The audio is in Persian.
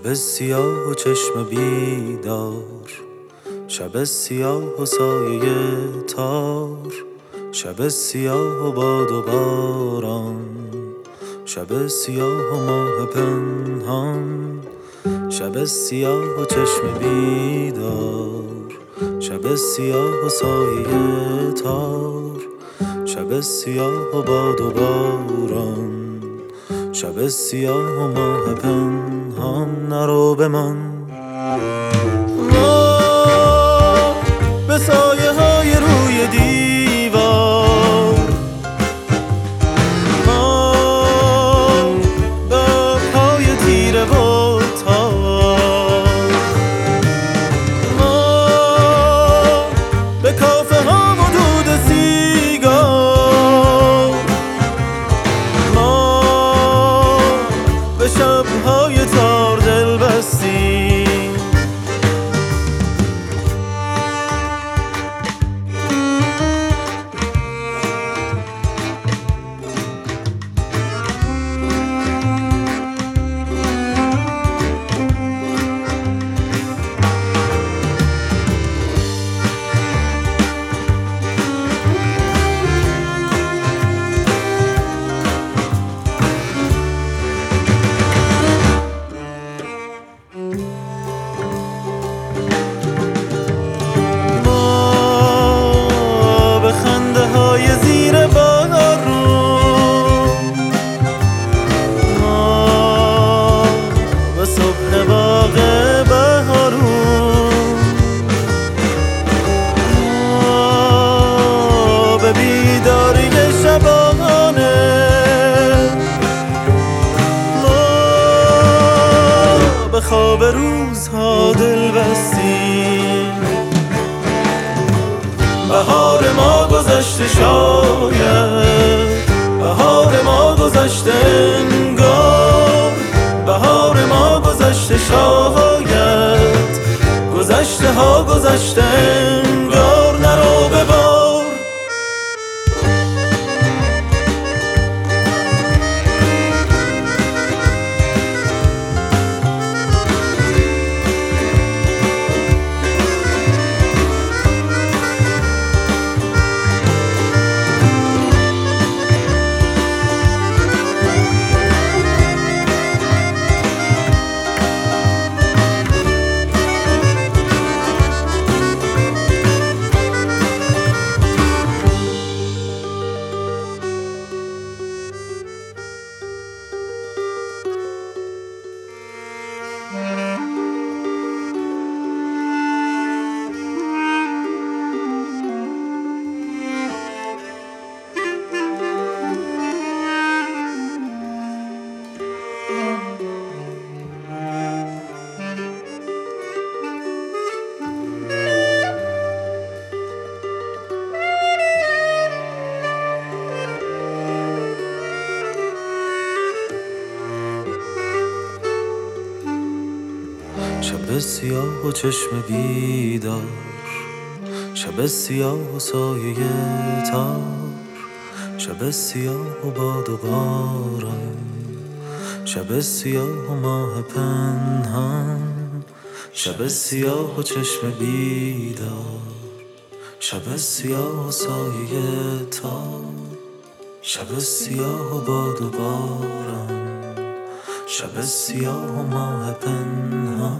شب سیاه و چشم بیدار، شب سیاه و سایه تار، شب سیاه و باد و باران، شب سیاه و ماه پنهان، شب سیاه و چشم بیدار، شب سیاه و سایه تار، شب سیاه و باد و باران، شب سیاه و ماه پنهان. نرو بمان ما به سایه های روی دیوار، ما به پای تیره و تار، ما به کافه ها و دود سیگار، ما به شب‌های تار دل بستیم. به خواب روزها دل بستیم. بهار ما گذشته شاید، بهار ما گذشته انگار، بهار ما گذشته شاید، گذشته ها گذشته انگار. نرو ببار شب سیاه و چشم بیدار، شب سیاه و سایه تار، شب سیاه و باد و باران، شب سیاه و ماه پنهان، شب سیاه و چشم بیدار، شب سیاه و سایه تار، شب سیاه و باد و باران، شب سیاه و ماه پنهان.